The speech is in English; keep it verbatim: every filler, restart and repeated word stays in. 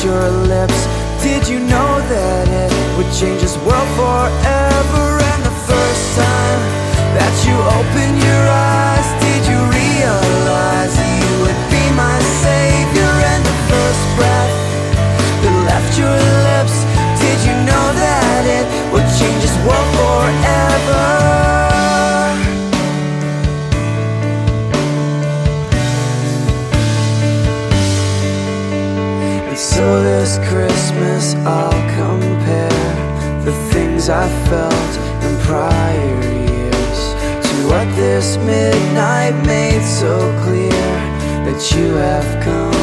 left your lips? Did you know that it would change this world forever? And the first time that you opened your eyes, did you realize you would be my savior? And the first breath that left your lips, did you know that it would change this world forever? And so this Christmas I'll compare the things I felt in prior years to what this midnight made so clear, that you have come